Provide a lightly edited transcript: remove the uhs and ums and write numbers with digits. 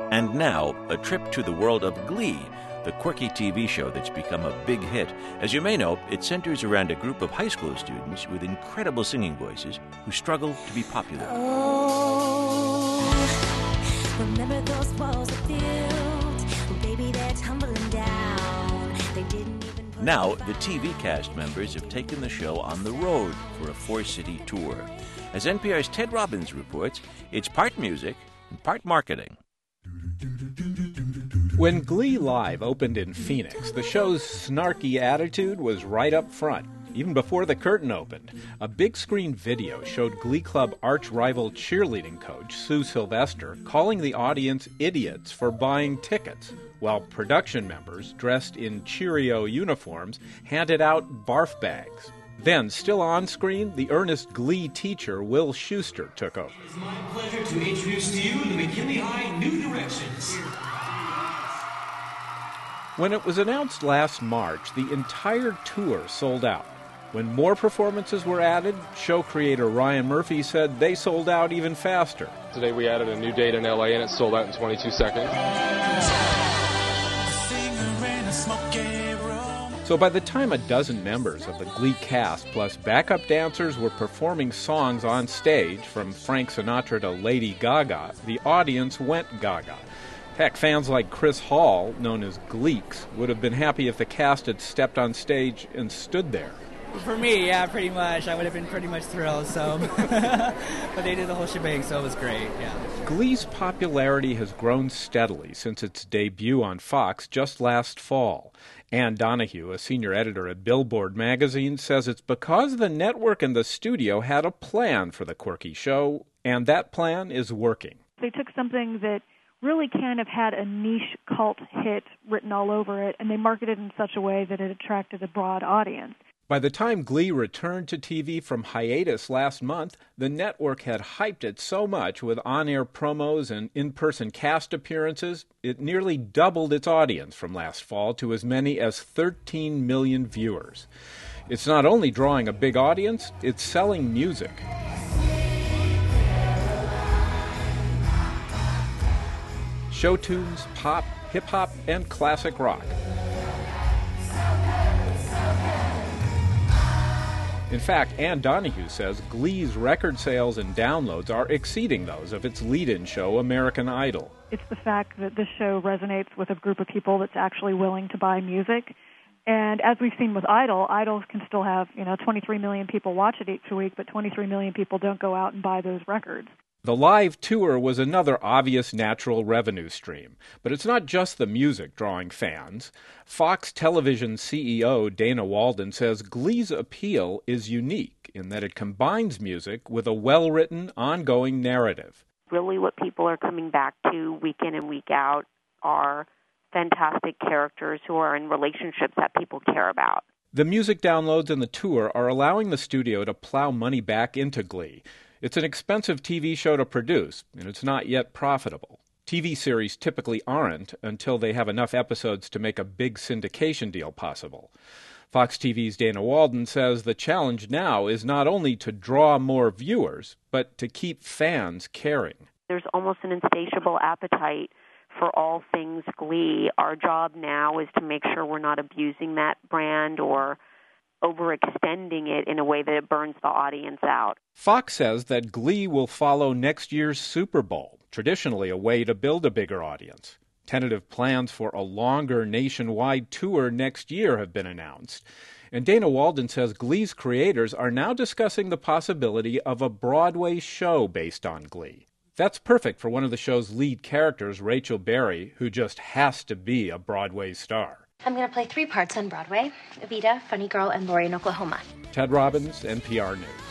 And now, a trip to the world of Glee, the quirky TV show that's become a big hit. As you may know, it centers around a group of high school students with incredible singing voices who struggle to be popular. Oh, remember those walls are built? Baby, they're tumbling down. They didn't even put Now, the TV cast members have taken the show on the road for a four-city tour. As NPR's Ted Robbins reports, it's part music and part marketing. When Glee Live opened in Phoenix, the show's snarky attitude was right up front, even before the curtain opened. A big-screen video showed Glee Club arch-rival cheerleading coach Sue Sylvester calling the audience idiots for buying tickets, while production members, dressed in Cheerio uniforms, handed out barf bags. Then, still on screen, the earnest Glee teacher Will Schuester took over. It's my pleasure to introduce to you the McKinley High New Directions. When it was announced last March, the entire tour sold out. When more performances were added, show creator Ryan Murphy said they sold out even faster. Today we added a new date in LA and it sold out in 22 seconds. So by the time a dozen members of the Glee cast plus backup dancers were performing songs on stage, from Frank Sinatra to Lady Gaga, the audience went gaga. Heck, fans like Chris Hall, known as Gleeks, would have been happy if the cast had stepped on stage and stood there. For me, yeah, pretty much. I would have been pretty much thrilled, so. But they did the whole shebang, so it was great, yeah. Glee's popularity has grown steadily since its debut on Fox just last fall. Ann Donahue, a senior editor at Billboard magazine, says it's because the network and the studio had a plan for the quirky show, and that plan is working. They took something that really kind of had a niche cult hit written all over it, and they marketed it in such a way that it attracted a broad audience. By the time Glee returned to TV from hiatus last month, the network had hyped it so much with on-air promos and in-person cast appearances, it nearly doubled its audience from last fall to as many as 13 million viewers. It's not only drawing a big audience, it's selling music. Show tunes, pop, hip-hop, and classic rock. In fact, Ann Donahue says Glee's record sales and downloads are exceeding those of its lead-in show, American Idol. It's the fact that this show resonates with a group of people that's actually willing to buy music. And as we've seen with Idol, Idol can still have, 23 million people watch it each week, but 23 million people don't go out and buy those records. The live tour was another obvious natural revenue stream, but it's not just the music drawing fans. Fox Television CEO Dana Walden says Glee's appeal is unique in that it combines music with a well-written, ongoing narrative. Really what people are coming back to week in and week out are fantastic characters who are in relationships that people care about. The music downloads and the tour are allowing the studio to plow money back into Glee. It's an expensive TV show to produce, and it's not yet profitable. TV series typically aren't until they have enough episodes to make a big syndication deal possible. Fox TV's Dana Walden says the challenge now is not only to draw more viewers, but to keep fans caring. There's almost an insatiable appetite for all things Glee. Our job now is to make sure we're not abusing that brand or overextending it in a way that it burns the audience out. Fox says that Glee will follow next year's Super Bowl, traditionally a way to build a bigger audience. Tentative plans for a longer nationwide tour next year have been announced. And Dana Walden says Glee's creators are now discussing the possibility of a Broadway show based on Glee. That's perfect for one of the show's lead characters, Rachel Berry, who just has to be a Broadway star. I'm going to play 3 parts on Broadway: Evita, Funny Girl, and Laurie in Oklahoma. Ted Robbins, NPR News.